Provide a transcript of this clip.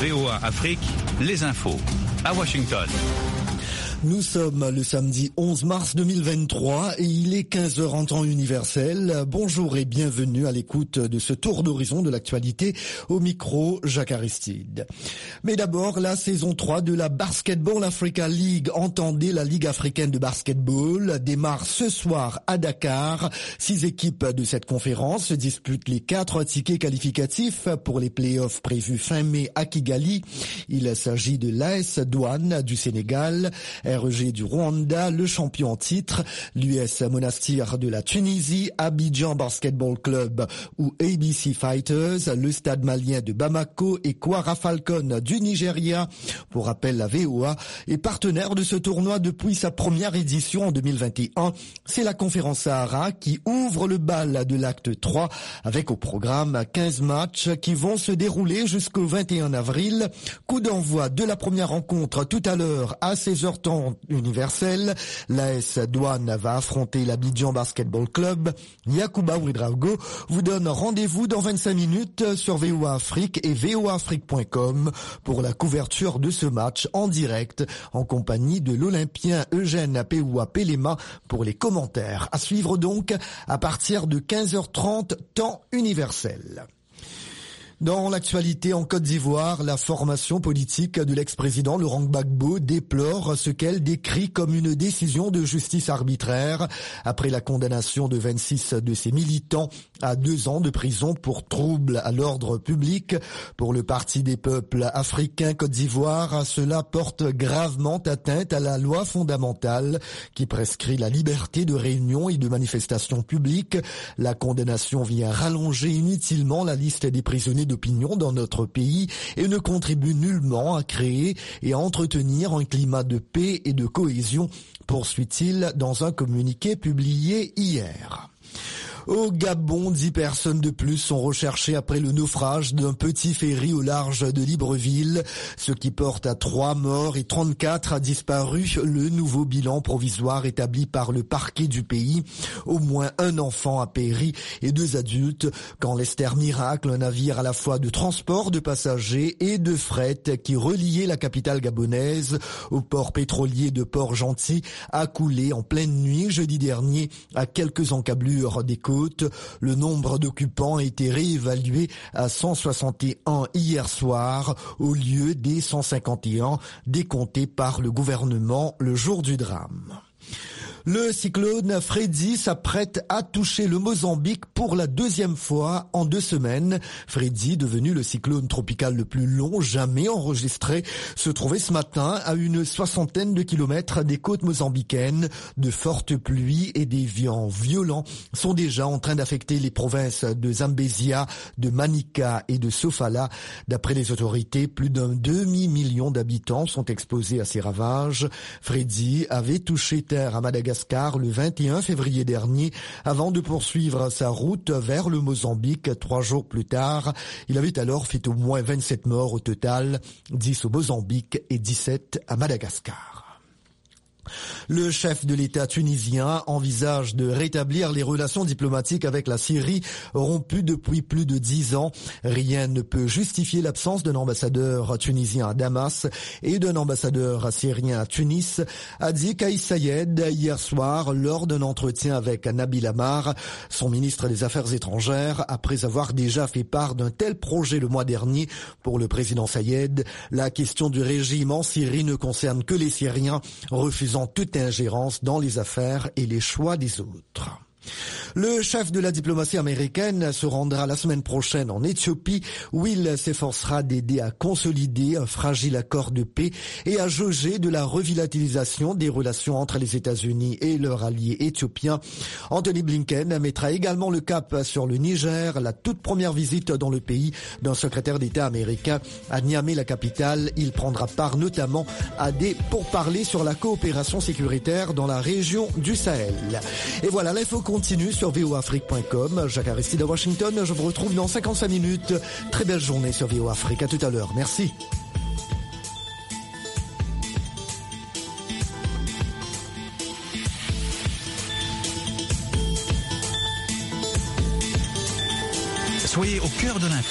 VOA Afrique, les infos. À Washington. Nous sommes le samedi 11 mars 2023 et il est 15h en temps universel. Bonjour et bienvenue à l'écoute de ce tour d'horizon de l'actualité. Au micro, Jacques Aristide. Mais d'abord, la saison 3 de la Basketball Africa League, entendez la Ligue africaine de basketball, démarre ce soir à Dakar. 6 équipes de cette conférence disputent les 4 tickets qualificatifs pour les playoffs prévus fin mai à Kigali. Il s'agit de l'AS Douane du Sénégal, REG du Rwanda, le champion en titre, l'US Monastir de la Tunisie, Abidjan Basketball Club ou ABC Fighters, le Stade malien de Bamako et Kwara Falcon du Nigeria. Pour rappel, la VOA est partenaire de ce tournoi depuis sa première édition en 2021. C'est la conférence Sahara qui ouvre le bal de l'acte 3 avec au programme 15 matchs qui vont se dérouler jusqu'au 21 avril. Coup d'envoi de la première rencontre tout à l'heure à 16h30 universel. L'AS Douane va affronter l'Abidjan Basketball Club. Yacouba Ouedraogo vous donne rendez-vous dans 25 minutes sur VOA Afrique et voaafrique.com pour la couverture de ce match en direct en compagnie de l'Olympien Eugène Peoua Pelema pour les commentaires. À suivre donc à partir de 15h30 temps universel. Dans l'actualité en Côte d'Ivoire, la formation politique de l'ex-président Laurent Gbagbo déplore ce qu'elle décrit comme une décision de justice arbitraire après la condamnation de 26 de ses militants à 2 ans de prison pour troubles à l'ordre public. Pour le Parti des peuples africains Côte d'Ivoire, cela porte gravement atteinte à la loi fondamentale qui prescrit la liberté de réunion et de manifestation publique. La condamnation vient rallonger inutilement la liste des prisonniers d'opinion dans notre pays et ne contribue nullement à créer et à entretenir un climat de paix et de cohésion, poursuit-il dans un communiqué publié hier. Au Gabon, 10 personnes de plus sont recherchées après le naufrage d'un petit ferry au large de Libreville, ce qui porte à 3 morts et 34 disparus. Le nouveau bilan provisoire établi par le parquet du pays. Au moins un enfant a péri et 2 adultes quand l'Ester Miracle, un navire à la fois de transport de passagers et de fret qui reliait la capitale gabonaise au port pétrolier de Port-Gentil, a coulé en pleine nuit jeudi dernier à quelques encablures des côtes. Le nombre d'occupants a été réévalué à 161 hier soir au lieu des 151 décomptés par le gouvernement le jour du drame. Le cyclone Freddy s'apprête à toucher le Mozambique pour la 2e fois en 2 semaines. Freddy, devenu le cyclone tropical le plus long jamais enregistré, se trouvait ce matin à une 60aine de kilomètres des côtes mozambicaines. De fortes pluies et des vents violents sont déjà en train d'affecter les provinces de Zambézia, de Manica et de Sofala. D'après les autorités, plus d'un demi-million d'habitants sont exposés à ces ravages. Freddy avait touché terre à Madagascar le 21 février dernier avant de poursuivre sa route vers le Mozambique 3 jours plus tard. Il avait alors fait au moins 27 morts au total, 10 au Mozambique et 17 à Madagascar. Le chef de l'État tunisien envisage de rétablir les relations diplomatiques avec la Syrie, rompues depuis plus de 10 ans. Rien ne peut justifier l'absence d'un ambassadeur tunisien à Damas et d'un ambassadeur syrien à Tunis, a dit Kais Sayed hier soir lors d'un entretien avec Nabil Amar, son ministre des Affaires étrangères, après avoir déjà fait part d'un tel projet le mois dernier. Pour le président Sayed, la question du régime en Syrie ne concerne que les Syriens, refusant toute ingérence dans les affaires et les choix des autres. Le chef de la diplomatie américaine se rendra la semaine prochaine en Éthiopie où il s'efforcera d'aider à consolider un fragile accord de paix et à jauger de la revitalisation des relations entre les États-Unis et leur allié éthiopien. Anthony Blinken mettra également le cap sur le Niger, la toute première visite dans le pays d'un secrétaire d'État américain à Niamey, la capitale. Il prendra part notamment à des pourparlers sur la coopération sécuritaire dans la région du Sahel. Et voilà, l'info continue sur voaafrique.com. Jacques Aristide à Washington. Je vous retrouve dans 55 minutes. Très belle journée sur VOA Afrique. À tout à l'heure. Merci. Soyez au cœur de l'info.